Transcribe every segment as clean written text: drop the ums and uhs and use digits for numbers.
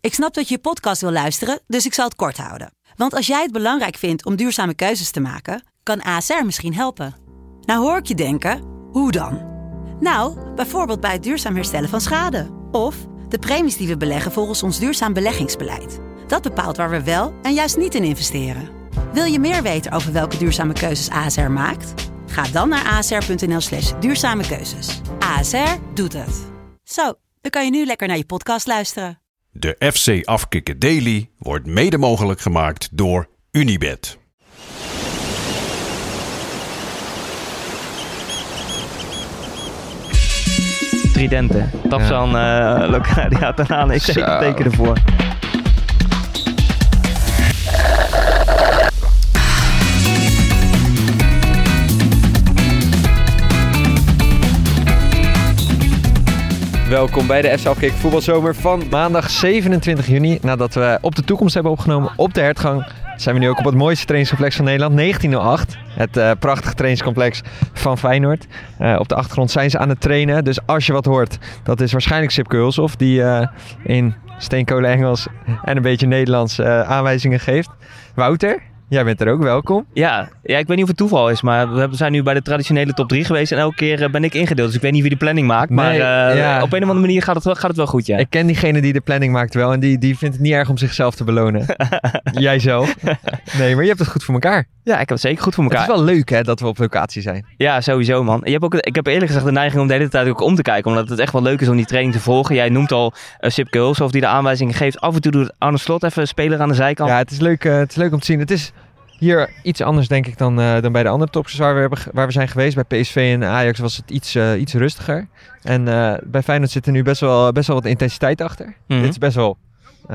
Ik snap dat je podcast wil luisteren, dus ik zal het kort houden. Want als jij het belangrijk vindt om duurzame keuzes te maken, kan ASR misschien helpen. Nou hoor ik je denken, hoe dan? Nou, bijvoorbeeld bij het duurzaam herstellen van schade. Of de premies die we beleggen volgens ons duurzaam beleggingsbeleid. Dat bepaalt waar we wel en juist niet in investeren. Wil je meer weten over welke duurzame keuzes ASR maakt? Ga dan naar asr.nl/duurzame keuzes. ASR doet het. Zo, dan kan je nu lekker naar je podcast luisteren. De FC Afkikken Daily wordt mede mogelijk gemaakt door Unibet. Tridente. Tapsan, Locadia, Tanane. Ik teken ervoor. Welkom bij de FC Afkikken voetbalzomer van maandag 27 juni. Nadat we op de toekomst hebben opgenomen op de hertgang, zijn we nu ook op het mooiste trainingscomplex van Nederland, 1908. Het prachtige trainingscomplex van Feyenoord. Op de achtergrond zijn ze aan het trainen. Dus als je wat hoort, dat is waarschijnlijk Sipke Hulshoff die in steenkolen Engels en een beetje Nederlands aanwijzingen geeft. Wouter, jij bent er ook, welkom. Ja, ik weet niet of het toeval is, maar we zijn nu bij de traditionele top 3 geweest en elke keer ben ik ingedeeld. Dus ik weet niet wie de planning maakt, maar op een of andere manier gaat het wel goed, ja. Ik ken diegene die de planning maakt wel en die vindt het niet erg om zichzelf te belonen. Jijzelf. Nee, maar je hebt het goed voor elkaar. Ja, ik heb het zeker goed voor elkaar. Het is wel leuk hè, dat we op locatie zijn. Ja, sowieso man. Ik heb eerlijk gezegd de neiging om de hele tijd ook om te kijken, omdat het echt wel leuk is om die training te volgen. Jij noemt al Sipke Hulshoff die de aanwijzingen geeft. Af en toe doet Arne Slot even een speler aan de zijkant. Ja, het is leuk om te zien. Het is hier iets anders denk ik dan bij de andere topsers waar we zijn geweest. Bij PSV en Ajax was het iets rustiger. En bij Feyenoord zit er nu best wel wat intensiteit achter. Mm-hmm. Dit is best wel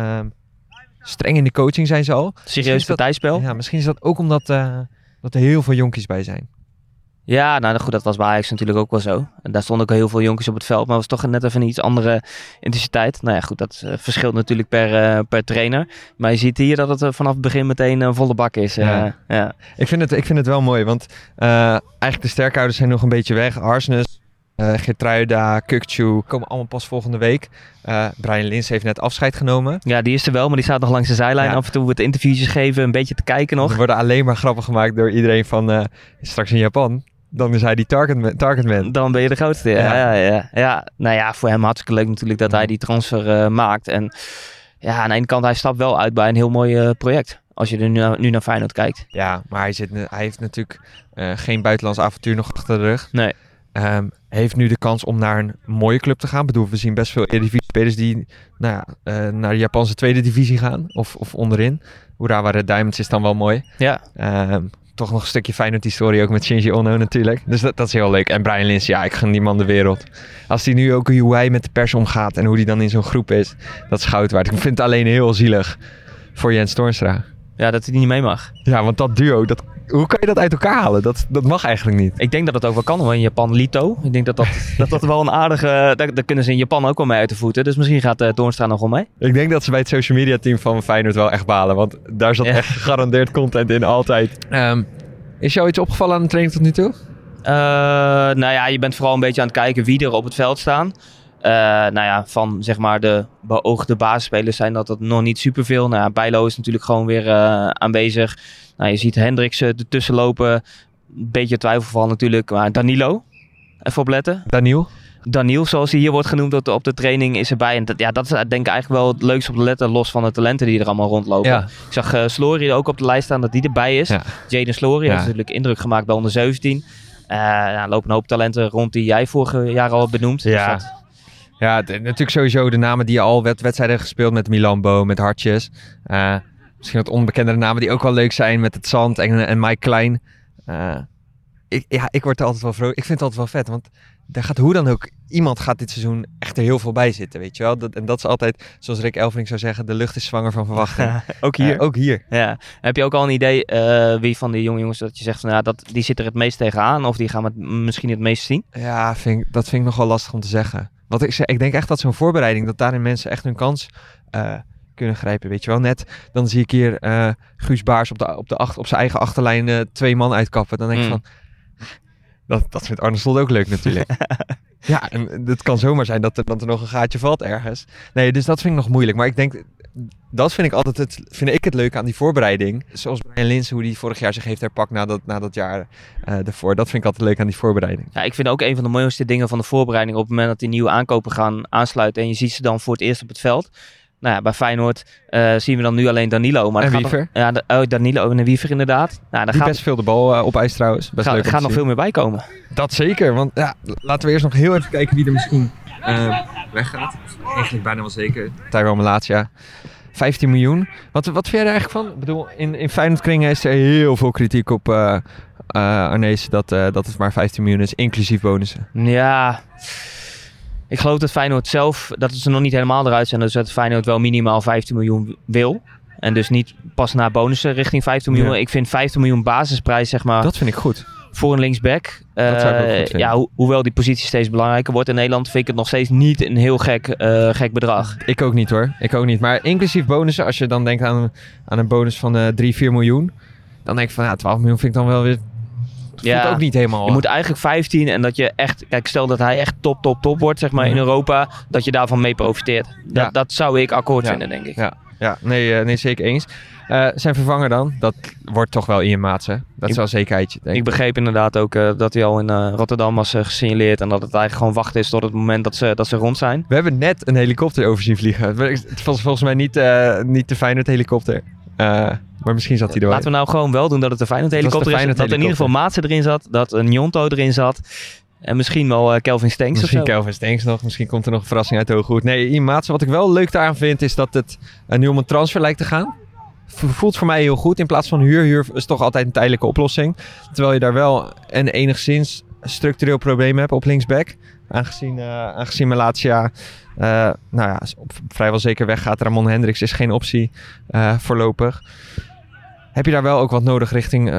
streng in de coaching zijn ze al. Serieus partijspel. Ja, misschien is dat ook omdat dat er heel veel jonkies bij zijn. Ja, nou goed, dat was bij Ajax natuurlijk ook wel zo. En daar stonden ook heel veel jonkies op het veld, maar het was toch net even een iets andere intensiteit. Nou ja, goed, dat verschilt natuurlijk per trainer. Maar je ziet hier dat het vanaf het begin meteen een volle bak is. Ja. Ik vind het wel mooi, want eigenlijk de sterkhouders zijn nog een beetje weg. Arsnes, Geertruida, Kukçu komen allemaal pas volgende week. Brian Lins heeft net afscheid genomen. Ja, die is er wel, maar die staat nog langs de zijlijn. Ja. Af en toe wat interviewtjes geven, een beetje te kijken nog. Er worden alleen maar grappen gemaakt door iedereen van straks in Japan. Dan is hij die targetman. Dan ben je de grootste. Ja. Nou ja, voor hem hartstikke leuk natuurlijk dat hij die transfer maakt. En ja, aan de ene kant, hij stapt wel uit bij een heel mooi project. Als je er nu naar Feyenoord kijkt. Ja, maar hij heeft natuurlijk geen buitenlands avontuur nog achter de rug. Nee. Heeft nu de kans om naar een mooie club te gaan. Ik bedoel, we zien best veel Eredivisie-spelers die naar de Japanse tweede divisie gaan. Of onderin. Urawa Red Diamonds is dan wel mooi. Ja. Toch nog een stukje Feyenoord-historie ook met Shinji Ono natuurlijk. Dus dat is heel leuk. En Brian Lins, ja, ik gun die man de wereld. Als hij nu ook hoe hij met de pers omgaat en hoe hij dan in zo'n groep is, dat is goud waard. Ik vind het alleen heel zielig voor Jens Toornstra. Ja, dat hij die niet mee mag. Ja, want dat duo, hoe kan je dat uit elkaar halen? Dat mag eigenlijk niet. Ik denk dat het ook wel kan hoor, in Japan. Lito. Ik denk dat wel een aardige... Daar kunnen ze in Japan ook wel mee uit de voeten. Dus misschien gaat Toornstra nog wel mee. Ik denk dat ze bij het social media team van Feyenoord wel echt balen. Want daar zat echt gegarandeerd content in, altijd. Is jou iets opgevallen aan de training tot nu toe? Nou ja, je bent vooral een beetje aan het kijken wie er op het veld staan. Van zeg maar de beoogde basisspelers zijn dat nog niet superveel. Nou ja, Bijlo is natuurlijk gewoon weer aanwezig. Nou, je ziet Hendricks ertussen lopen. Een beetje twijfelgeval natuurlijk. Maar Danilo, even opletten. Daniel, zoals hij hier wordt genoemd op de training, is erbij. En dat is denk ik eigenlijk wel het leukste op de letter, los van de talenten die er allemaal rondlopen. Ja. Ik zag Slory ook op de lijst staan, dat die erbij is. Ja. Jaden Slory heeft natuurlijk indruk gemaakt bij onder 17. Lopen een hoop talenten rond die jij vorig jaar al benoemd. Ja. Dus Ja, natuurlijk sowieso de namen die al wedstrijden hebben gespeeld met Milambo, met Hartjes. Misschien wat onbekendere namen die ook wel leuk zijn met het Zand en Mike Klein. Ik word er altijd wel vrolijk. Ik vind het altijd wel vet, want daar gaat hoe dan ook, iemand gaat dit seizoen echt er heel veel bij zitten, weet je wel. En dat is altijd, zoals Rick Elfrink zou zeggen, de lucht is zwanger van verwachting. Ook hier. Ja. Heb je ook al een idee wie van die jonge jongens dat je zegt van die zit er het meest tegenaan of die gaan we misschien het meest zien? Ja, dat vind ik nog wel lastig om te zeggen. Want ik denk echt dat zo'n voorbereiding, dat daarin mensen echt hun kans kunnen grijpen, weet je wel. Net, dan zie ik hier Guus Baars op zijn eigen achterlijn 2 man uitkappen. Dan denk ik van, dat vindt Arne Slot ook leuk natuurlijk. Ja, en het kan zomaar zijn dat er nog een gaatje valt ergens. Nee, dus dat vind ik nog moeilijk. Maar ik denk, dat vind ik het leuke aan die voorbereiding. Zoals Brian Linssen, hoe die vorig jaar zich heeft herpakt na dat jaar ervoor. Dat vind ik altijd leuk aan die voorbereiding. Ja, ik vind ook een van de mooiste dingen van de voorbereiding op het moment dat die nieuwe aankopen gaan aansluiten en je ziet ze dan voor het eerst op het veld. Nou ja, bij Feyenoord zien we dan nu alleen Danilo. Maar en Wiever. Danilo en Wiever inderdaad. Nou, die best veel de bal op ijs trouwens. Best leuk om te gaat nog zien. veel meer bij komen. Dat zeker, want laten we eerst nog heel even kijken wie er misschien weggaat. Eigenlijk bijna wel zeker. Tyrell Malacia. 15 miljoen. Wat vind jij er eigenlijk van? Ik bedoel, in Feyenoordkringen is er heel veel kritiek op Arnees dat het maar 15 miljoen is, inclusief bonussen. Ja, ik geloof dat Feyenoord zelf, dat het er nog niet helemaal eruit zijn. Dus dat Feyenoord wel minimaal 15 miljoen wil. En dus niet pas na bonussen richting 15 miljoen. Ja. Ik vind 15 miljoen basisprijs, zeg maar. Dat vind ik goed. Voor een linksback. Dat zou ik ook goed vinden. Hoewel die positie steeds belangrijker wordt in Nederland, vind ik het nog steeds niet een heel gek bedrag. Ik ook niet hoor. Maar inclusief bonussen, als je dan denkt aan een bonus van 3-4 miljoen. Dan denk ik van 12 miljoen vind ik dan wel weer... Ja, ook niet helemaal. Je moet eigenlijk 15 en dat je echt... Kijk, stel dat hij echt top wordt, zeg maar, in Europa. Dat je daarvan mee profiteert. Dat zou ik akkoord vinden, denk ik. Nee, zeker eens. Zijn vervanger dan? Dat wordt toch wel Ian Maatsen. Dat is wel een zekerheidje, denk ik. Ik begreep inderdaad ook dat hij al in Rotterdam was gesignaleerd. En dat het eigenlijk gewoon wachten is tot het moment dat ze rond zijn. We hebben net een helikopter over zien vliegen. Het was volgens mij niet de Feyenoord helikopter. Maar misschien zat hij er wel. Laten we nou gewoon wel doen dat het de Feyenoord helikopter is. Dat er in ieder geval Maatsen erin zat. Dat een Njonto erin zat. En misschien wel Kelvin Stenks Misschien Kelvin Stenks nog. Misschien komt er nog een verrassing uit de Hoge Hoed. Nee, Ian Maatsen. Wat ik wel leuk daaraan vind is dat het nu om een transfer lijkt te gaan. Voelt voor mij heel goed. In plaats van huur. Huur is toch altijd een tijdelijke oplossing. Terwijl je daar wel een enigszins structureel probleem hebt op linksback. Aangezien Malacia vrijwel zeker weggaat. Ramon Hendricks is geen optie voorlopig. Heb je daar wel ook wat nodig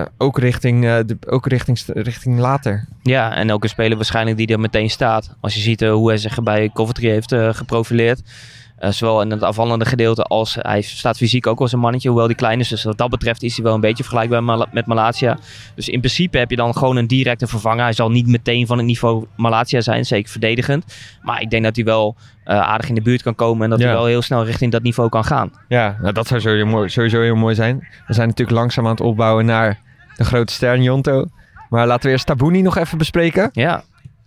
richting later? Ja, en ook een speler waarschijnlijk die er meteen staat. Als je ziet hoe hij zich bij Coventry heeft geprofileerd. Zowel in het afvallende gedeelte als hij staat fysiek ook als een mannetje, hoewel die klein is. Dus wat dat betreft is hij wel een beetje vergelijkbaar met Malacia. Dus in principe heb je dan gewoon een directe vervanger. Hij zal niet meteen van het niveau Malacia zijn, zeker verdedigend. Maar ik denk dat hij wel aardig in de buurt kan komen en dat hij wel heel snel richting dat niveau kan gaan. Ja, nou, dat zou sowieso heel mooi zijn. We zijn natuurlijk langzaam aan het opbouwen naar de grote ster Njonto. Maar laten we eerst Tabouni nog even bespreken. Ja.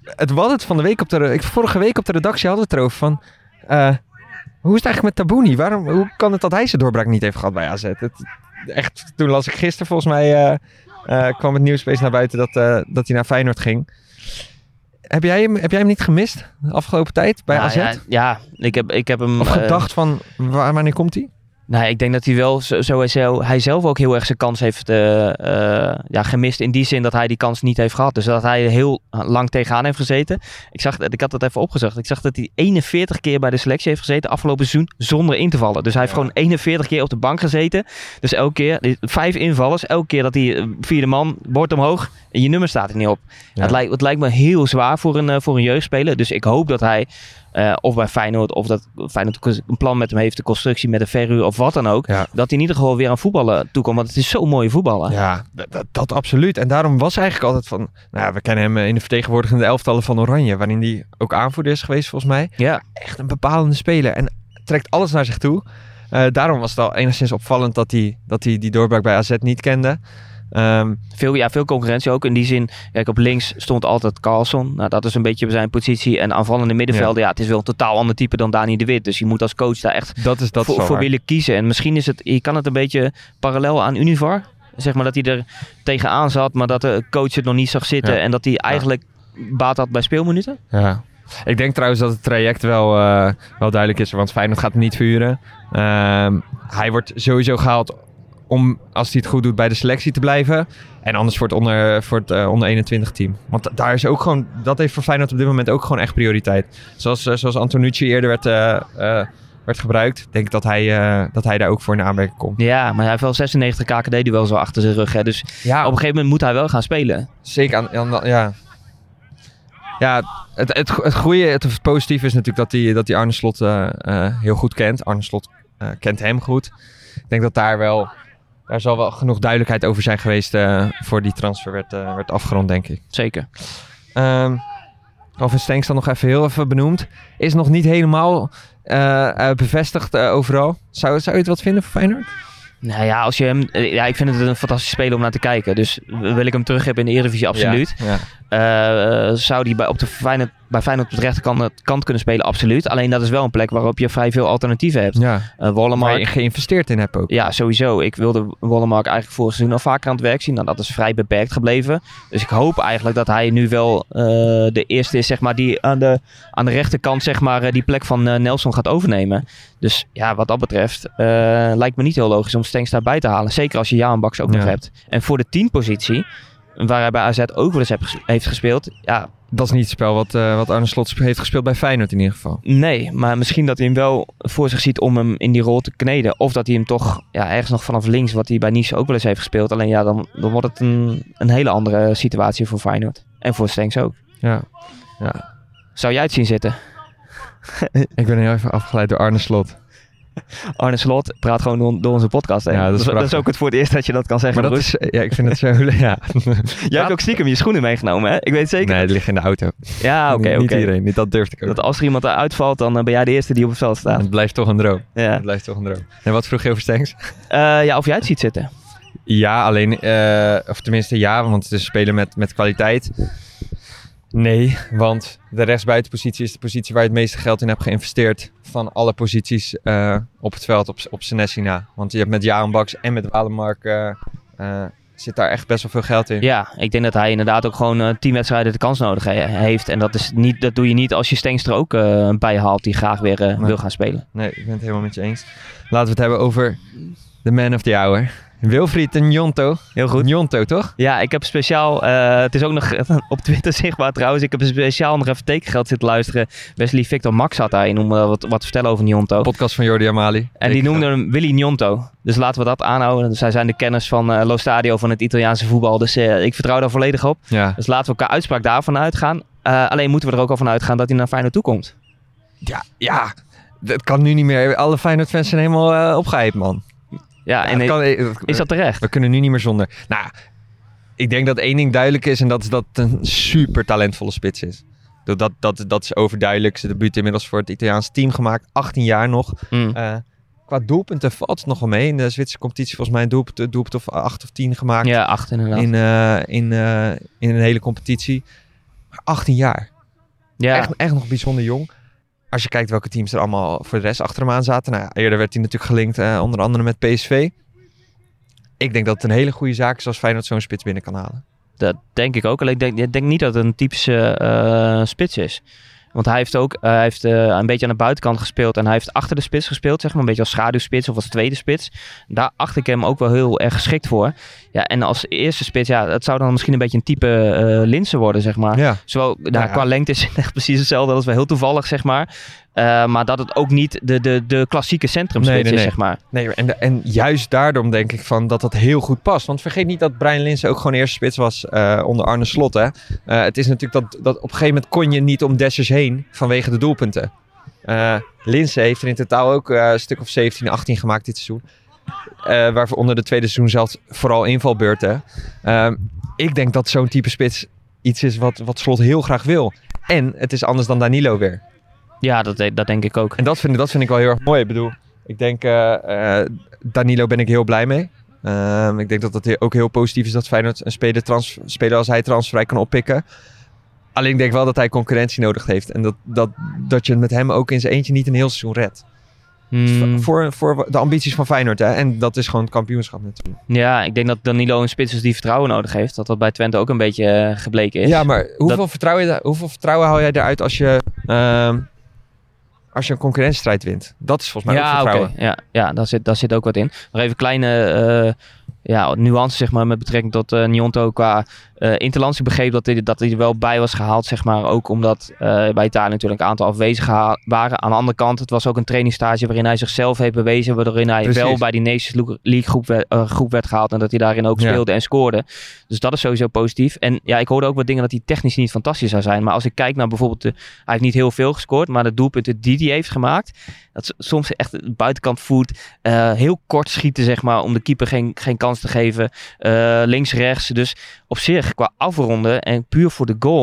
Vorige week op de redactie hadden we het erover van... hoe is het eigenlijk met Tabouni? Hoe kan het dat hij zijn doorbraak niet heeft gehad bij AZ? Toen las ik gisteren volgens mij... kwam het nieuwspees naar buiten dat hij naar Feyenoord ging. Heb jij hem niet gemist de afgelopen tijd bij AZ? Ja, ik heb hem... Of gedacht van, wanneer komt hij? Nou, ik denk dat hij wel hij zelf ook heel erg zijn kans heeft gemist. In die zin dat hij die kans niet heeft gehad. Dus dat hij heel lang tegenaan heeft gezeten. Ik had dat even opgezocht. Ik zag dat hij 41 keer bij de selectie heeft gezeten afgelopen seizoen zonder in te vallen. Dus hij heeft gewoon 41 keer op de bank gezeten. Dus elke keer, 5 invallers. Elke keer dat hij vierde man, bord omhoog en je nummer staat er niet op. Ja. Het lijkt me heel zwaar voor een jeugdspeler. Dus ik hoop dat hij... of bij Feyenoord, of dat Feyenoord een plan met hem heeft, de constructie met de verhuur of wat dan ook. Ja. Dat hij in ieder geval weer aan voetballen toekomt. Want het is zo'n mooie voetballer. Ja, dat absoluut. En daarom was eigenlijk altijd van... we kennen hem in de vertegenwoordigende elftallen van Oranje. Waarin hij ook aanvoerder is geweest volgens mij. Ja. Echt een bepalende speler. En trekt alles naar zich toe. Daarom was het al enigszins opvallend dat hij die doorbraak bij AZ niet kende. Veel concurrentie ook. In die zin, kijk, op links stond altijd Carlson. Nou, dat is een beetje zijn positie. En aanvallende middenvelden, het is wel een totaal ander type dan Dani de Wit. Dus je moet als coach daar echt voor willen kiezen. En misschien je kan het een beetje parallel aan Univar. Zeg maar dat hij er tegenaan zat, maar dat de coach het nog niet zag zitten. En dat hij eigenlijk baat had bij speelminuten. Ja. Ik denk trouwens dat het traject wel duidelijk is. Want Feyenoord gaat hem niet verhuren. Hij wordt sowieso gehaald om, als hij het goed doet, bij de selectie te blijven. En anders voor het onder 21 team. Want daar is ook gewoon, dat heeft voor Feyenoord op dit moment ook gewoon echt prioriteit. Zoals Antonucci eerder werd gebruikt. Ik denk dat hij daar ook voor in aanmerking komt. Ja, maar hij heeft wel 96 KKD-duels zo achter zijn rug. Hè? Dus op een gegeven moment moet hij wel gaan spelen. Zeker, Ja, het goede, het positieve is natuurlijk dat hij Arne Slot heel goed kent. Arne Slot kent hem goed. Ik denk dat daar zal wel genoeg duidelijkheid over zijn geweest voor die transfer werd afgerond, denk ik. Zeker. Calvin Stenks dan nog heel even benoemd. Is nog niet helemaal Bevestigd overal. Zou je het wat vinden voor Feyenoord? Nou ja, als je hem, ik vind het een fantastische speler om naar te kijken. Dus wil ik hem terug hebben in de Eredivisie, absoluut. Zou die bij Feyenoord op de rechterkant kunnen spelen, absoluut. Alleen dat is wel een plek waarop je vrij veel alternatieven hebt. Ja. Wollemark, waar je geïnvesteerd in hebt ook. Ja, sowieso. Ik wilde Wollemark eigenlijk vorig seizoen al vaker aan het werk zien. Nou, dat is vrij beperkt gebleven. Dus ik hoop eigenlijk dat hij nu wel de eerste is, zeg maar, die aan de rechterkant, zeg maar, die plek van Nelson gaat overnemen. Dus ja, wat dat betreft lijkt me niet heel logisch om Stenks daarbij te halen. Zeker als je Jaanbaks ook nog hebt. En voor de 10-positie, waar hij bij AZ ook wel eens heeft gespeeld, ja. Dat is niet het spel wat Arne Slot heeft gespeeld bij Feyenoord in ieder geval. Nee, maar misschien dat hij hem wel voor zich ziet om hem in die rol te kneden. Of dat hij hem toch ergens nog vanaf links, wat hij bij Nice ook wel eens heeft gespeeld. Alleen ja, dan wordt het een hele andere situatie voor Feyenoord. En voor Stenks ook. Ja. Zou jij het zien zitten? Ik ben heel even afgeleid door Arne Slot. Arne Slot praat gewoon door onze podcast heen. Ja, dat is ook het voor het eerst dat je dat kan zeggen. Maar dat is, ik vind het zo... Ja. Jij hebt ook stiekem je schoenen meegenomen, hè? Ik weet het zeker. Nee, die liggen in de auto. Ja, oké. Niet iedereen, dat durfde ik ook. Dat als er iemand eruit valt, dan ben jij de eerste die op het veld staat. Het blijft toch een droom. Ja. Het blijft toch een droom. En wat vroeg je over Stenks? Of jij het ziet zitten. Ja, alleen... of tenminste ja, want het is spelen met kwaliteit. Nee, want de rechtsbuitenpositie is de positie waar je het meeste geld in hebt geïnvesteerd van alle posities op het veld op Senesi na. Want je hebt met Jaanbaks en met Walemark zit daar echt best wel veel geld in. Ja, ik denk dat hij inderdaad ook gewoon 10 wedstrijden de kans nodig heeft. En dat doe je niet als je Stenks er ook bij haalt die graag weer wil gaan spelen. Nee, ik ben het helemaal met je eens. Laten we het hebben over de man of the hour. Wilfried Gnonto. Heel goed. Gnonto, toch? Ja, ik heb speciaal... het is ook nog op Twitter zichtbaar trouwens. Ik heb speciaal nog even tekengeld zitten luisteren. Wesley Victor Max had daarin om wat te vertellen over Gnonto. Podcast van Jordi Amali. En die noemde hem Willy Gnonto. Dus laten we dat aanhouden. Zij zijn de kenners van Lo Stadio van het Italiaanse voetbal. Dus ik vertrouw daar volledig op. Ja. Dus laten we elkaar uitspraak daarvan uitgaan. Alleen moeten we er ook al van uitgaan dat hij naar Feyenoord toe komt. Ja. Dat kan nu niet meer. Alle Feyenoord-fans zijn helemaal opgehyped, man. Ja, en is dat terecht? We kunnen nu niet meer zonder. Nou, ik denk dat één ding duidelijk is en dat is dat het een super talentvolle spits is. Dat is overduidelijk. Ze debuut inmiddels voor het Italiaanse team gemaakt. 18 jaar nog. Qua doelpunten valt het nog wel mee. In de Zwitserse competitie volgens mij een doelpunt of 8 of 10 gemaakt. Ja, 8 inderdaad. In een hele competitie. Maar 18 jaar. Ja. Echt nog bijzonder jong. Als je kijkt welke teams er allemaal voor de rest achter hem aan zaten. Nou, eerder werd hij natuurlijk gelinkt onder andere met PSV. Ik denk dat het een hele goede zaak is als Feyenoord zo'n spits binnen kan halen. Dat denk ik ook. Alleen ik denk niet dat het een typische spits is. Want hij heeft een beetje aan de buitenkant gespeeld. En hij heeft achter de spits gespeeld. Zeg maar een beetje als schaduwspits of als tweede spits. Daar acht ik hem ook wel heel erg geschikt voor. Ja, en als eerste spits, het zou dan misschien een beetje een type Linssen worden, zeg maar. Ja. Zowel, qua lengte is het echt precies hetzelfde. Dat is wel heel toevallig, zeg maar. Maar dat het ook niet de klassieke centrumspits is, zeg maar. Nee, en juist daarom denk ik van dat heel goed past. Want vergeet niet dat Brian Linssen ook gewoon eerste spits was onder Arne Slot. Hè? Het is natuurlijk dat op een gegeven moment kon je niet om Dessers heen vanwege de doelpunten. Linssen heeft er in totaal ook een stuk of 17, 18 gemaakt dit seizoen. Waarvoor onder de tweede seizoen zelfs vooral invalbeurten. Ik denk dat zo'n type spits iets is wat Slot heel graag wil. En het is anders dan Danilo weer. Ja, dat denk ik ook. En dat vind ik wel heel erg mooi. Ik bedoel, ik denk Danilo ben ik heel blij mee. Ik denk dat het ook heel positief is dat Feyenoord een speler als hij transfervrij kan oppikken. Alleen ik denk wel dat hij concurrentie nodig heeft. En dat je het met hem ook in zijn eentje niet een heel seizoen redt. Voor de ambities van Feyenoord. Hè? En dat is gewoon het kampioenschap natuurlijk. Ja, ik denk dat Danilo een spits is die vertrouwen nodig heeft. Dat bij Twente ook een beetje gebleken is. Ja, maar hoeveel vertrouwen haal jij eruit als je een concurrentiestrijd wint? Dat is volgens mij ook vertrouwen. Okay. Ja, daar zit ook wat in. Nog even kleine nuances, zeg maar, met betrekking tot Gnonto qua interlands. Ik begreep dat hij er wel bij was gehaald, zeg maar. Ook omdat bij Italië natuurlijk een aantal afwezigen waren. Aan de andere kant, het was ook een trainingsstage waarin hij zichzelf heeft bewezen. Waarin hij wel bij die Nations League groep werd gehaald. En dat hij daarin ook speelde en scoorde. Dus dat is sowieso positief. En ja, ik hoorde ook wat dingen dat hij technisch niet fantastisch zou zijn. Maar als ik kijk naar bijvoorbeeld, hij heeft niet heel veel gescoord. Maar de doelpunten die hij heeft gemaakt, dat is soms echt de buitenkant voet. Heel kort schieten, zeg maar, om de keeper geen kans te geven. Links, rechts. Dus op zich, qua afronden en puur voor de goal,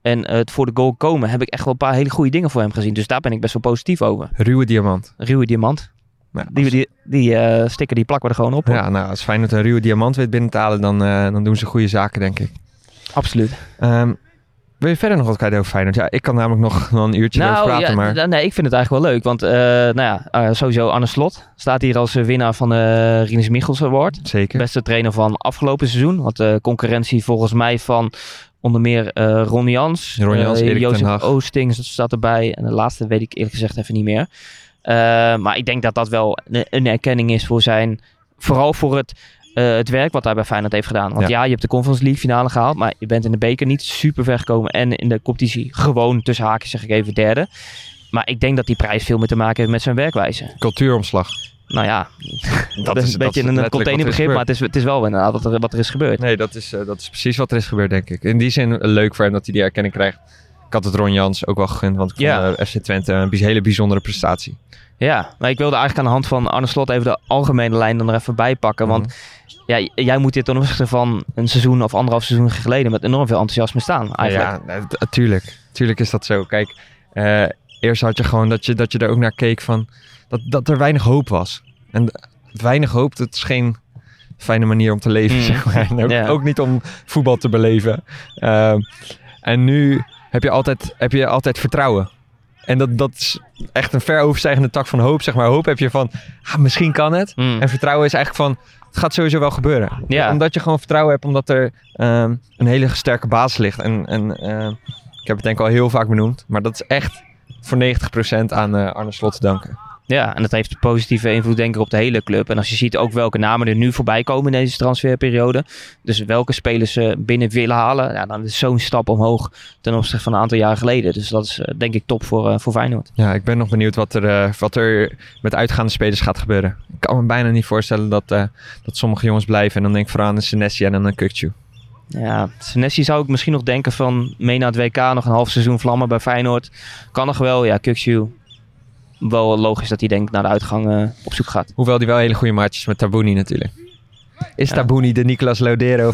en het voor de goal komen, heb ik echt wel een paar hele goede dingen voor hem gezien. Dus daar ben ik best wel positief over. Ruwe diamant. Ruwe diamant. Nou, Die sticker die plakken we er gewoon op. Hoor. Ja, nou, als Feyenoord een ruwe diamant weet binnen te halen, dan doen ze goede zaken, denk ik. Absoluut. Wil je verder nog wat kwijt over Feyenoord? Ja, ik kan namelijk nog wel een uurtje over praten. Maar... Nee, ik vind het eigenlijk wel leuk. Want sowieso Arne Slot staat hier als winnaar van de Rinus Michels Award. Zeker. Beste trainer van afgelopen seizoen. Want de concurrentie volgens mij van onder meer Ron Jans, Jozef Oostings, dat staat erbij. En de laatste weet ik eerlijk gezegd even niet meer. Maar ik denk dat dat wel een erkenning is voor vooral voor het werk wat hij bij Feyenoord heeft gedaan. Want je hebt de Conference League finale gehaald, maar je bent in de beker niet super ver gekomen. En in de competitie gewoon tussen haakjes zeg ik even derde. Maar ik denk dat die prijs veel meer te maken heeft met zijn werkwijze. Cultuuromslag. Nou ja, dat is een beetje een containerbegrip, maar het is wel inderdaad wat er is gebeurd. Nee, dat is precies wat er is gebeurd, denk ik. In die zin leuk voor hem dat hij die erkenning krijgt. Ik had het Ron Jans ook wel gegund, want ik vond FC Twente een hele bijzondere prestatie. Ja, maar ik wilde eigenlijk aan de hand van Arne Slot even de algemene lijn er even bij pakken. Want jij moet dit ten opzichte van een seizoen of 1,5 seizoen geleden met enorm veel enthousiasme staan eigenlijk. Ja, tuurlijk is dat zo. Kijk, eerst had je gewoon dat je er ook naar keek van dat er weinig hoop was. En weinig hoop, dat is geen fijne manier om te leven, zeg maar. En ook niet om voetbal te beleven. En nu heb je altijd vertrouwen. En dat is echt een ver overstijgende tak van hoop, zeg maar. Hoop heb je van, misschien kan het. En vertrouwen is eigenlijk van, het gaat sowieso wel gebeuren. Ja. Omdat je gewoon vertrouwen hebt, omdat er een hele sterke basis ligt. En ik heb het denk ik al heel vaak benoemd. Maar dat is echt voor 90% aan Arne Slot te danken. Ja, en dat heeft een positieve invloed denk ik op de hele club. En als je ziet ook welke namen er nu voorbij komen in deze transferperiode. Dus welke spelers ze binnen willen halen. Dan is zo'n stap omhoog ten opzichte van een aantal jaar geleden. Dus dat is denk ik top voor Feyenoord. Ja, ik ben nog benieuwd wat er met uitgaande spelers gaat gebeuren. Ik kan me bijna niet voorstellen dat sommige jongens blijven. En dan denk ik vooral aan een Senesi en aan een Kukçu. Ja, Senesi zou ik misschien nog denken van mee naar het WK. Nog een half seizoen vlammen bij Feyenoord. Kan nog wel, ja, Kukçu. Wel logisch dat hij denk naar de uitgang op zoek gaat. Hoewel hij wel hele goede maatjes met Tabouni natuurlijk. Is Tabouni de Nicolas Lodeiro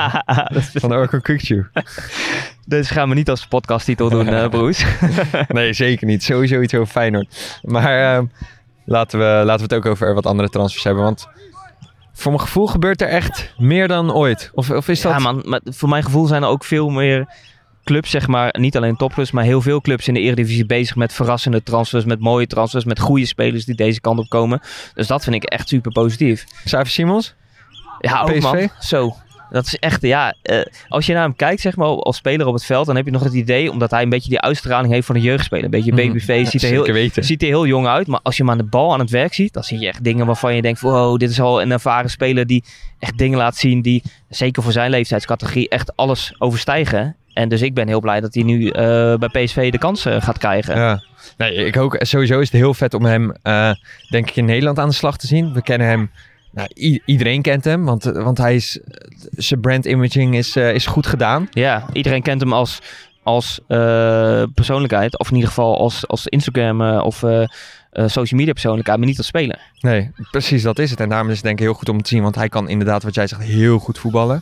van Orkun Kukçu? Dus gaan we niet als podcasttitel doen, Broes. Nee, zeker niet. Sowieso iets over Feyenoord. Maar laten we het ook over wat andere transfers hebben. Want voor mijn gevoel gebeurt er echt meer dan ooit. Of is dat... Ja man, maar voor mijn gevoel zijn er ook veel meer clubs, zeg maar, niet alleen topclubs, maar heel veel clubs in de Eredivisie bezig met verrassende transfers, met mooie transfers, met goede spelers die deze kant op komen. Dus dat vind ik echt super positief. Xavi Simons? Ja, ook man. Zo. Dat is echt, als je naar hem kijkt, zeg maar, als speler op het veld, dan heb je nog het idee, omdat hij een beetje die uitstraling heeft van een jeugdspeler. Een beetje babyface, ziet er heel jong uit. Maar als je hem aan de bal aan het werk ziet, dan zie je echt dingen waarvan je denkt, wow, dit is al een ervaren speler die echt dingen laat zien die, zeker voor zijn leeftijdscategorie, echt alles overstijgen. En dus ik ben heel blij dat hij nu bij PSV de kans gaat krijgen. Ja. Nee, ik ook. Sowieso is het heel vet om hem, denk ik, in Nederland aan de slag te zien. We kennen hem. Nou, iedereen kent hem, want hij is, zijn brand imaging is goed gedaan. Ja, iedereen kent hem als persoonlijkheid. Of in ieder geval als Instagram of social media persoonlijkheid, maar niet als speler. Nee, precies dat is het. En daarom is het denk ik heel goed om te zien, want hij kan inderdaad, wat jij zegt, heel goed voetballen.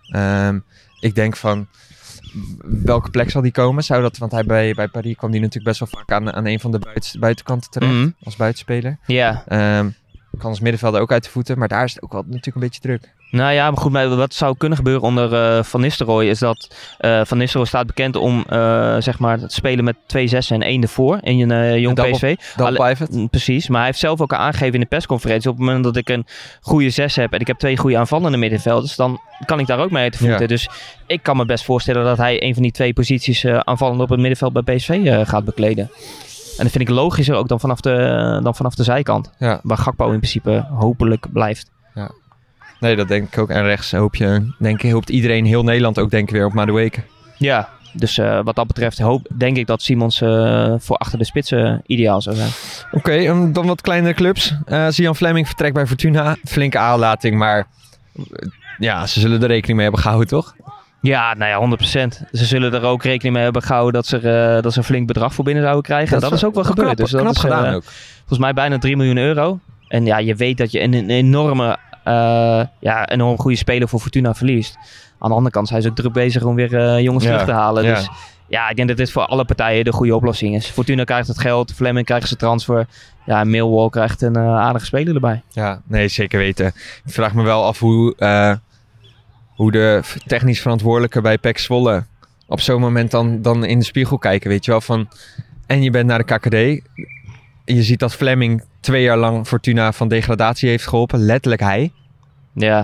Ik denk van, welke plek zal die komen? Want hij bij Paris kwam die natuurlijk best wel vaak aan een van de buitenkanten terecht, als buitenspeler. Ja. Kan als middenvelder ook uit de voeten, maar daar is het ook wel natuurlijk een beetje druk. Nou ja, maar goed, wat zou kunnen gebeuren onder Van Nistelrooy is dat Van Nistelrooy staat bekend om zeg maar het spelen met 2 6'en en 1 ervoor in een jong PSV. Precies, maar hij heeft zelf ook aangegeven in de persconferentie, op het moment dat ik een goede 6 heb en ik heb 2 goede aanvallende middenvelders, dan kan ik daar ook mee uit de voeten. Ja. Dus ik kan me best voorstellen dat hij een van die 2 posities aanvallend op het middenveld bij PSV gaat bekleden. En dat vind ik logischer ook dan vanaf de zijkant. Ja. Waar Gakpo in principe hopelijk blijft. Ja. Nee, dat denk ik ook. En rechts hoopt iedereen, heel Nederland ook denk ik weer op Madueke. Ja, dus wat dat betreft denk ik dat Simons voor achter de spitsen ideaal zou zijn. Oké, dan wat kleinere clubs. Zian Fleming vertrekt bij Fortuna. Flinke aanlating, maar ja, ze zullen er rekening mee hebben gehouden, toch? Ja, nou ja, 100%. Ze zullen er ook rekening mee hebben gehouden dat ze een flink bedrag voor binnen zouden krijgen. Dat is ook wel gebeurd. Dus dat is gedaan ook. Volgens mij bijna 3 miljoen euro. En ja, je weet dat je een enorm goede speler voor Fortuna verliest. Aan de andere kant zijn ze ook druk bezig om weer jongens terug te halen. Ja. Dus ja, ik denk dat dit voor alle partijen de goede oplossing is. Fortuna krijgt het geld, Fleming krijgt zijn transfer. Ja, Millwall krijgt een aardige speler erbij. Ja, nee, zeker weten. Ik vraag me wel af hoe de technisch verantwoordelijke bij PEC Zwolle op zo'n moment dan in de spiegel kijken, weet je wel. En je bent naar de KKD. Je ziet dat Fleming 2 jaar lang Fortuna van degradatie heeft geholpen. Letterlijk hij. Ja.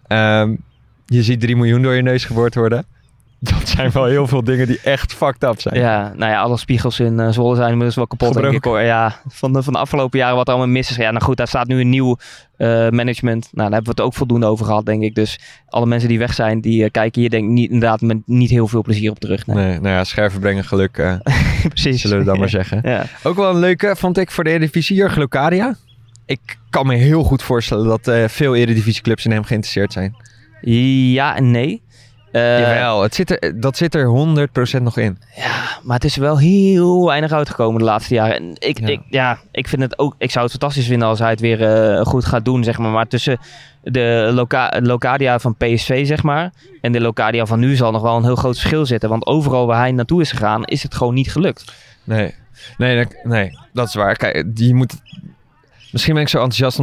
Je ziet 3 miljoen door je neus geboord worden. Dat zijn wel heel veel dingen die echt fucked up zijn. Ja, nou ja, alle spiegels in Zwolle zijn inmiddels wel kapot, denk ik, hoor. Ja, van de afgelopen jaren wat er allemaal mis is. Ja, nou goed, daar staat nu een nieuw management. Nou, daar hebben we het ook voldoende over gehad, denk ik. Dus alle mensen die weg zijn, die kijken hier denk ik inderdaad met niet heel veel plezier op terug. Nee, nou ja, scherven brengen geluk. Precies. Zullen we dan maar zeggen. Ja. Ook wel een leuke, vond ik, voor de Eredivisie, Jurgen Locadia. Ik kan me heel goed voorstellen dat veel Eredivisieclubs in hem geïnteresseerd zijn. Ja en nee. Jawel, dat zit er 100% nog in. Ja, maar het is wel heel weinig uitgekomen de laatste jaren. En ik vind het ook. Ik zou het fantastisch vinden als hij het weer goed gaat doen, zeg maar. Maar tussen de Locadia van PSV, zeg maar, en de Locadia van nu zal nog wel een heel groot verschil zitten. Want overal waar hij naartoe is gegaan, is het gewoon niet gelukt. Nee, dat is waar. Kijk, misschien ben ik zo enthousiast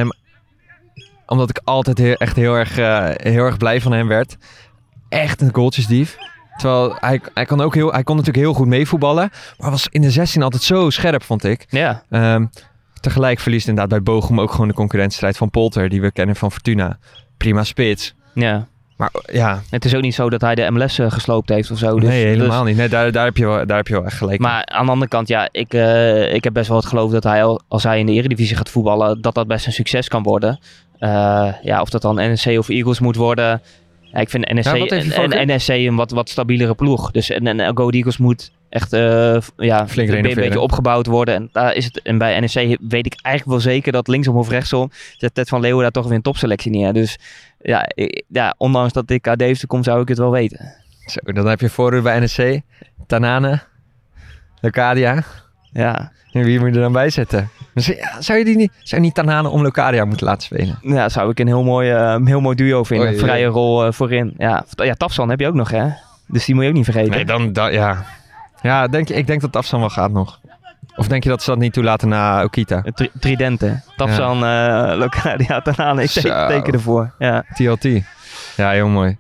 omdat ik altijd heel erg blij van hem werd. Echt een goaltjesdief. Terwijl hij kon natuurlijk heel goed meevoetballen. Maar was in de 16 altijd zo scherp, vond ik. Ja. Tegelijk verliest inderdaad bij Bochum ook gewoon de concurrentiestrijd van Polter. Die we kennen van Fortuna. Prima spits. Ja. Maar ja. Het is ook niet zo dat hij de MLS gesloopt heeft of zo. Dus, nee, helemaal niet. Nee, daar heb je wel echt gelijk. Maar aan de andere kant, ja, ik heb best wel het geloof dat hij, als hij in de Eredivisie gaat voetballen, dat best een succes kan worden. Of dat dan NEC of Eagles moet worden. Ja, ik vind NEC een wat stabielere ploeg. Dus en Go Eagles moet echt flink een beetje opgebouwd worden. En daar is het. En bij NEC weet ik eigenlijk wel zeker dat linksom of rechtsom zet Ted van Leeuwen daar toch weer een topselectie neer. Dus ondanks dat ik uit Deventer kom, zou ik het wel weten. Zo, dan heb je vooruit bij NEC, Tanane, Locadia. Ja. En wie moet je er dan bij zetten? Zou je niet Tanane om Locadia moeten laten spelen? Ja, zou ik een heel mooi duo vinden. Een vrije rol voorin. Ja, Tafsan heb je ook nog, hè? Dus die moet je ook niet vergeten. Nee, dan ja. Ja, ik denk dat Tafsan wel gaat nog. Of denk je dat ze dat niet toelaten na Okita? Tridente. Tafsan, Locadia, Tanane. Ik teken ervoor. Ja. TLT. Ja, heel mooi.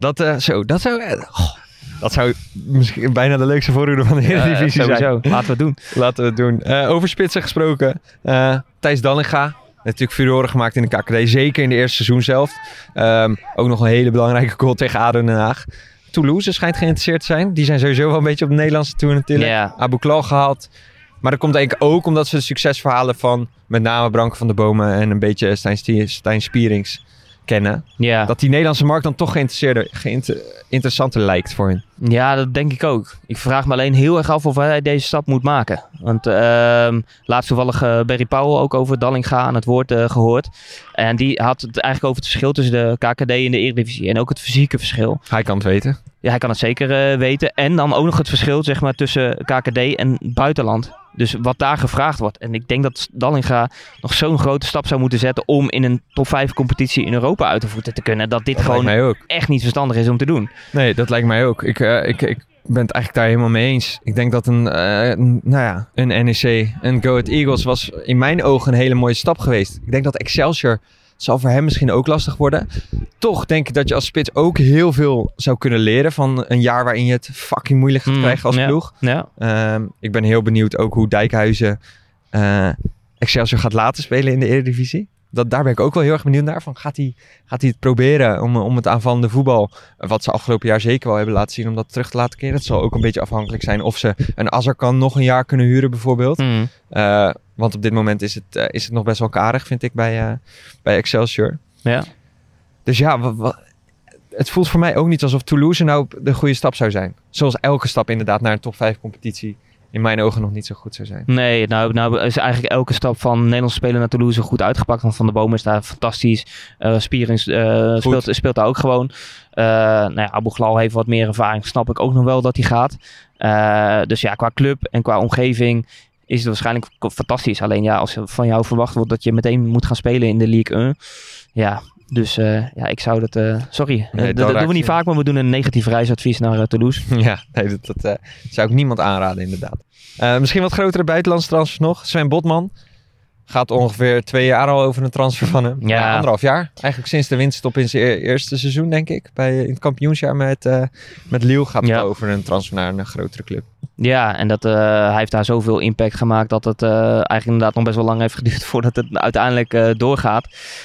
Dat zou misschien bijna de leukste voorhoede van de Eredivisie zijn. Laten we het doen. Over spitsen gesproken. Thijs Dallinga. Natuurlijk furoren gemaakt in de KKD. Zeker in de eerste seizoen zelf. Ook nog een hele belangrijke goal tegen ADO Den Haag. Toulouse schijnt geïnteresseerd te zijn. Die zijn sowieso wel een beetje op de Nederlandse tour natuurlijk. Yeah. Abu Klal gehaald. Maar dat komt eigenlijk ook omdat ze de succesverhalen van met name Branko van der Bomen en een beetje Stijn Spierings kennen. Yeah. Dat die Nederlandse markt dan toch interessanter lijkt voor hen. Ja, dat denk ik ook. Ik vraag me alleen heel erg af of hij deze stap moet maken. Want laatst toevallig Barry Powell ook over Dallinga aan het woord gehoord. En die had het eigenlijk over het verschil tussen de KKD en de Eredivisie. En ook het fysieke verschil. Hij kan het weten. Ja, hij kan het zeker weten. En dan ook nog het verschil zeg maar, tussen KKD en buitenland. Dus wat daar gevraagd wordt. En ik denk dat Dallinga nog zo'n grote stap zou moeten zetten om in een top 5 competitie in Europa uit te voeten te kunnen. Dat dit gewoon echt niet verstandig is om te doen. Nee, dat lijkt mij ook. Ik ben het eigenlijk daar helemaal mee eens. Ik denk dat een NEC, een Go Ahead Eagles was in mijn ogen een hele mooie stap geweest. Ik denk dat Excelsior zal voor hem misschien ook lastig worden. Toch denk ik dat je als spits ook heel veel zou kunnen leren van een jaar waarin je het fucking moeilijk gaat krijgen als ploeg. Ja. Ik ben heel benieuwd ook hoe Dijkhuizen Excelsior gaat laten spelen in de Eredivisie. Daar ben ik ook wel heel erg benieuwd naar. Van, gaat hij het proberen om het aanvallende voetbal, wat ze afgelopen jaar zeker wel hebben laten zien, om dat terug te laten keren? Dat zal ook een beetje afhankelijk zijn of ze een Azarkan nog een jaar kunnen huren bijvoorbeeld. Want op dit moment is het nog best wel karig, vind ik, bij Excelsior. Ja. Dus ja, het voelt voor mij ook niet alsof Toulouse nou de goede stap zou zijn. Zoals elke stap inderdaad naar een top 5 competitie in mijn ogen nog niet zo goed zou zijn. Nee, nou is eigenlijk elke stap van Nederlandse speler naar Toulouse goed uitgepakt. Want Van der Bomen is daar fantastisch. Spierings speelt daar ook gewoon. Abu Glal heeft wat meer ervaring. Snap ik ook nog wel dat hij gaat. Dus ja, qua club en qua omgeving is het waarschijnlijk fantastisch. Alleen ja, als van jou verwacht wordt dat je meteen moet gaan spelen in de Ligue 1. Ja, Dus ik zou dat... sorry, Nee, dat doen we niet vaak, maar we doen een negatief reisadvies naar Toulouse. Ja, nee, dat zou ik niemand aanraden inderdaad. Misschien wat grotere buitenlandse transfers nog. Sven Botman. Gaat ongeveer 2 jaar al over een transfer van hem. Ja. 1,5 jaar. Eigenlijk sinds de winststop in zijn eerste seizoen, denk ik. In het kampioensjaar met Lille gaat het over een transfer naar een grotere club. Ja, en hij heeft daar zoveel impact gemaakt dat het eigenlijk inderdaad nog best wel lang heeft geduurd voordat het uiteindelijk doorgaat.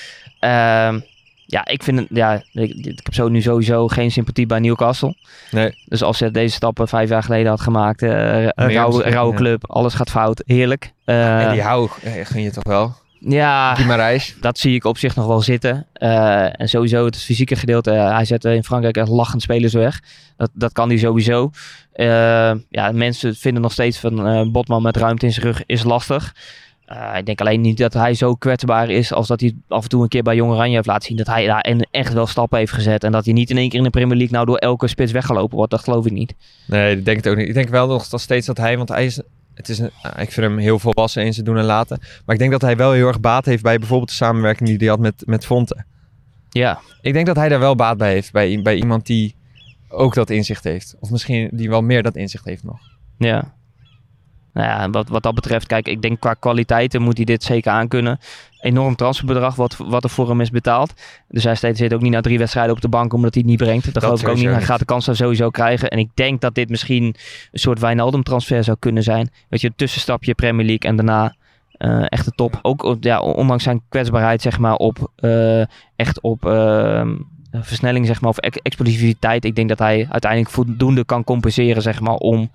Ik vind het, ik heb sowieso geen sympathie bij Newcastle. Nee. Dus als je deze stappen 5 jaar geleden had gemaakt, rauwe club, alles gaat fout, heerlijk. En die gun je toch wel? Ja, Guimarães. Dat zie ik op zich nog wel zitten. En sowieso het fysieke gedeelte. Hij zet in Frankrijk echt lachend spelers weg. Dat kan hij sowieso. Mensen vinden nog steeds van Botman met ruimte in zijn rug is lastig. Ik denk alleen niet dat hij zo kwetsbaar is als dat hij af en toe een keer bij Jong Oranje heeft laten zien dat hij daar echt wel stappen heeft gezet. En dat hij niet in één keer in de Premier League nou door elke spits weggelopen wordt. Dat geloof ik niet. Nee, ik denk het ook niet. Ik denk wel nog steeds dat hij, want hij is... ik vind hem heel volwassen in zijn doen en laten. Maar ik denk dat hij wel heel erg baat heeft bij bijvoorbeeld de samenwerking die hij had met Fonte. Ja. Ik denk dat hij daar wel baat bij heeft. Bij iemand die ook dat inzicht heeft. Of misschien die wel meer dat inzicht heeft nog. Ja. Nou ja, wat dat betreft, kijk, ik denk qua kwaliteiten moet hij dit zeker aankunnen. Enorm transferbedrag wat er voor hem is betaald. Dus hij zit ook niet na 3 wedstrijden op de bank omdat hij het niet brengt. Dat geloof ik ook niet. Hij gaat de kans daar sowieso krijgen. En ik denk dat dit misschien een soort Wijnaldum transfer zou kunnen zijn. Weet je, een tussenstapje Premier League en daarna echt de top. Ook ondanks zijn kwetsbaarheid, zeg maar, op versnelling, zeg maar, of explosiviteit. Ik denk dat hij uiteindelijk voldoende kan compenseren, zeg maar, om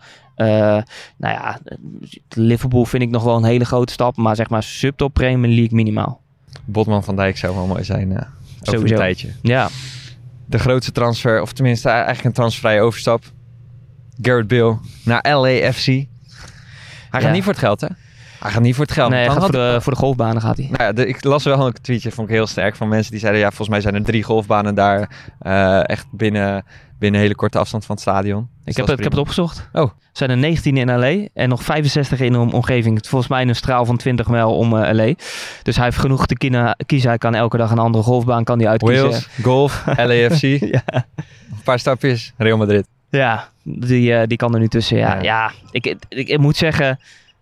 Liverpool vind ik nog wel een hele grote stap, maar zeg maar subtop Premier League minimaal. Botman van Dijk zou wel mooi zijn over sowieso. Een tijdje. Ja. De grootste transfer, of tenminste eigenlijk een transfervrije overstap. Gareth Bale naar LAFC. Hij gaat niet voor het geld, hè? Hij gaat niet voor het geld. Nee, hij gaat voor de golfbanen gaat hij. Nou ja, ik las wel een tweetje, vond ik heel sterk, van mensen die zeiden, ja, volgens mij zijn er 3 golfbanen daar echt binnen een hele korte afstand van het stadion. Dus ik heb het opgezocht. Oh. Er zijn er 19 in LA en nog 65 in de omgeving. Volgens mij een straal van 20 mijl om LA. Dus hij heeft genoeg te kiezen. Hij kan elke dag een andere golfbaan uitkiezen. Wales, golf, LAFC. Ja. Een paar stapjes, Real Madrid. Ja, die kan er nu tussen. Ja. Ik moet zeggen,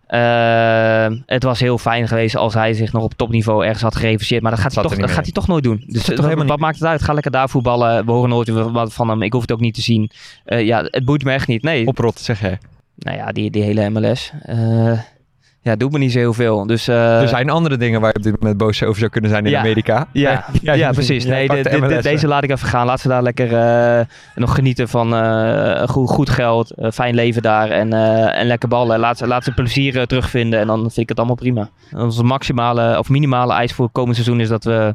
het was heel fijn geweest als hij zich nog op topniveau ergens had gerevancheerd. Maar dat gaat hij toch nooit doen. Dus wat maakt het uit? Ga lekker daar voetballen. We horen nooit wat van hem. Ik hoef het ook niet te zien. Het boeit me echt niet. Nee. Oprot, zeg jij. Nou ja, die hele MLS. Doet me niet zo heel veel. Dus, er zijn andere dingen waar je op dit moment boos over zou kunnen zijn in Amerika. Ja, precies. Nee, deze laat ik even gaan. Laat ze daar lekker nog genieten van goed geld, fijn leven daar en lekker ballen. Laat ze plezier terugvinden en dan vind ik het allemaal prima. Onze maximale of minimale eis voor het komend seizoen is dat we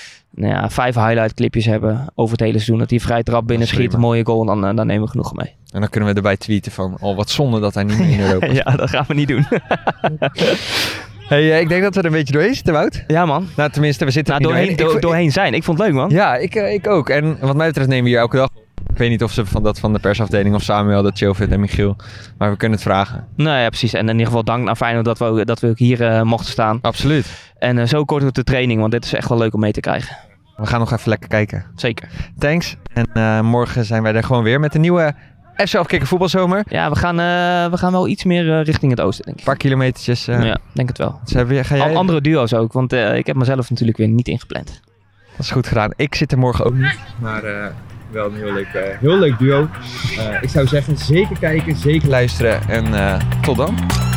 5 highlight clipjes hebben over het hele seizoen. Dat hij vrij trap binnen schiet, een mooie goal, dan nemen we genoeg mee. En dan kunnen we erbij tweeten van, wat zonde dat hij niet meer in Europa is. Ja, dat gaan we niet doen. Hey, ik denk dat we er een beetje doorheen zitten, Wout. Ja, man. Nou, tenminste, we zitten doorheen zijn. Ik vond het leuk, man. Ja, ik ook. En wat mij betreft nemen we hier elke dag. Ik weet niet of ze van de persafdeling of Samuel, dat Chilfit en Michiel. Maar we kunnen het vragen. Nou ja, precies. En in ieder geval dank aan Feyenoord dat we ook hier mochten staan. Absoluut. En zo kort op de training, want dit is echt wel leuk om mee te krijgen. We gaan nog even lekker kijken. Zeker. Thanks. En morgen zijn wij er gewoon weer met een nieuwe FC Afkikken voetbalzomer. Ja, we gaan wel iets meer richting het oosten, denk ik. Een paar kilometertjes. Ja, denk het wel. Dus ga jij... Andere duo's ook, want ik heb mezelf natuurlijk weer niet ingepland. Dat is goed gedaan. Ik zit er morgen ook niet. Maar wel een heel leuk duo. Ik zou zeggen, zeker kijken, zeker luisteren. En tot dan.